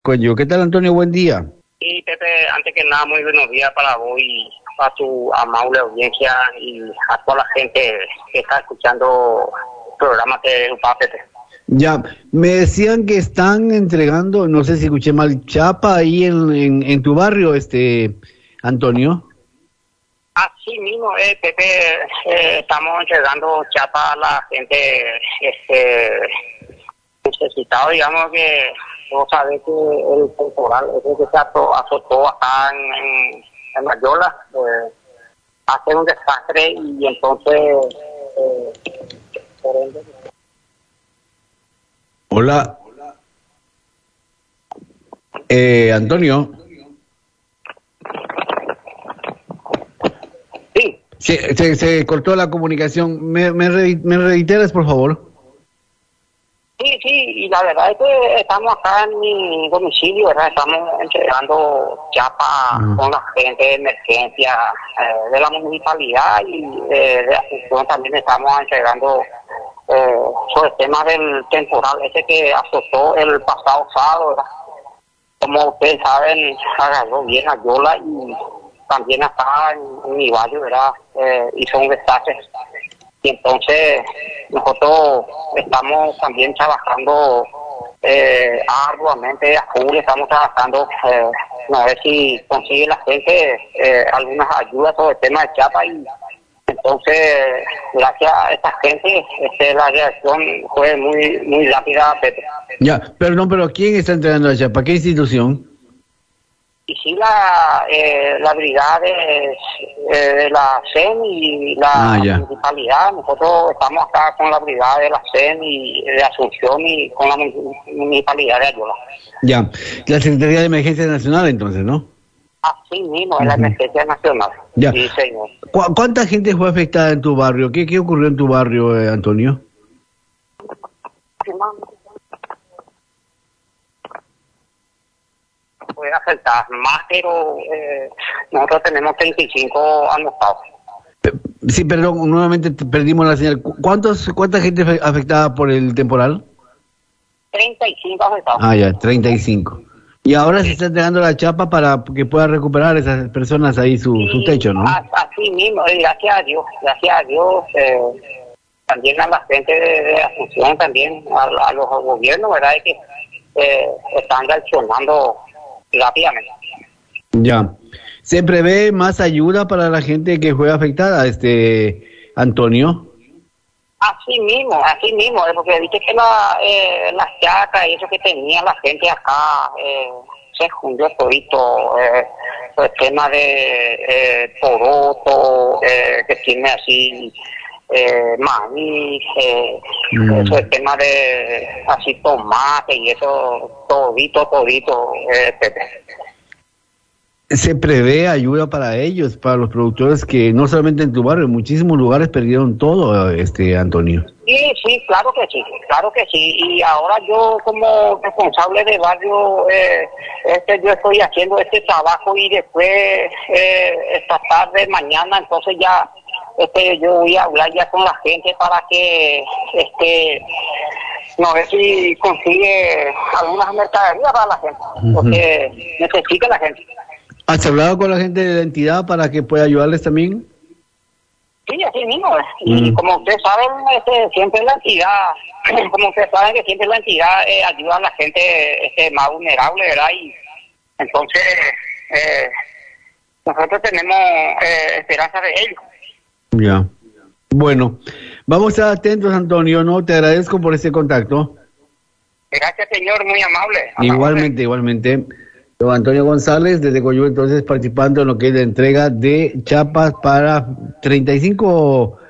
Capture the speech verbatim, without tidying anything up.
Coño, ¿qué tal, Antonio? Buen día. Y Pepe, antes que nada, muy buenos días para vos y para tu amable audiencia y a toda la gente que está escuchando el programa de UPA, Pepe. Ya, me decían que están entregando, no sé si escuché mal, chapa ahí en, en, en tu barrio, este, Antonio. Así mismo, eh, Pepe, eh, estamos entregando chapa a la gente este, necesitada, digamos que vos sabés que el temporal ese que se azotó acá en, en, en Mayola, eh, hace un desastre y entonces eh, por ende, Hola. Eh, Antonio. sí. Se, se, se cortó la comunicación. ¿Me, me, re, ¿Me reiteras, por favor? Sí, sí, y la verdad es que estamos acá en mi domicilio, ¿verdad? Estamos entregando chapa Mm. con la gente de emergencia eh, de la municipalidad y eh, de Asunción también estamos entregando eh, sobre el tema del temporal ese que azotó el pasado sábado, ¿verdad? Como ustedes saben, agarró bien a Yola y también acá en, en mi barrio, ¿verdad? Eh, hizo un desastre. Y entonces nosotros estamos también trabajando eh, arduamente a full, estamos trabajando, eh, a ver si consigue la gente eh, algunas ayudas sobre el tema de chapa y entonces gracias a esta gente este, la reacción fue muy muy rápida, Pepe. Ya, perdón, pero ¿quién está entregando la chapa? ¿Qué institución? Y sí, la, eh, la brigada de, eh, de la C E N y la Ah, ya. municipalidad, nosotros estamos acá con la brigada de la C E N y de Asunción y con la municipalidad de Ayola. Ya, la Secretaría de Emergencia Nacional, entonces, ¿no? Así mismo, es la Ujú. emergencia nacional. Ya. Sí, señor. ¿Cu ¿Cuánta gente fue afectada en tu barrio? ¿Qué, qué ocurrió en tu barrio, eh, Antonio? Puede afectar más, pero eh, nosotros tenemos treinta y cinco anotados. Sí, perdón, nuevamente te- perdimos la señal. ¿Cu- ¿Cuántos, ¿Cuánta gente fue afectada por el temporal? treinta y cinco afectados. Ah, ya, treinta y cinco. Y ahora se está entregando la chapa para que pueda recuperar esas personas ahí su, su techo, ¿no? A- Así mismo, y gracias a Dios, gracias a Dios, eh, también a la gente de, de Asunción, también a, a los gobiernos, ¿verdad? Y que eh, están reaccionando rápidamente. Ya. ¿Se prevé más ayuda para la gente que fue afectada, este Antonio? Así mismo, así mismo, eh, porque viste que la, eh, las chacas y eso que tenía la gente acá, eh, se jundió todito, eh, el tema de eh, poroto, eh, que tiene así eh, maíz, eh, Mm. eso, el tema de así tomate y eso, todito, todito, eh, Pepe. ¿Se prevé ayuda para ellos, para los productores que no solamente en tu barrio, en muchísimos lugares perdieron todo, este Antonio? Sí, sí, claro que sí, claro que sí. Y ahora yo como responsable de barrio, eh, este, yo estoy haciendo este trabajo y después, eh, esta tarde, mañana, entonces ya, este, yo voy a hablar ya con la gente para que, este, no ver si consigue algunas mercaderías para la gente, porque necesita la gente. ¿Has hablado con la gente de la entidad para que pueda ayudarles también? Sí, así mismo. Y Mm. como ustedes saben, este, siempre la entidad, como ustedes saben que siempre la entidad eh, ayuda a la gente este, más vulnerable, ¿verdad? Y entonces eh, nosotros tenemos eh, esperanza de ello. Ya. Bueno, vamos a estar atentos, Antonio, ¿no? Te agradezco por ese contacto. Gracias, señor, muy amable. amable. Igualmente, igualmente. Don Antonio González, desde Coyú, entonces participando en lo que es la entrega de chapas para treinta y cinco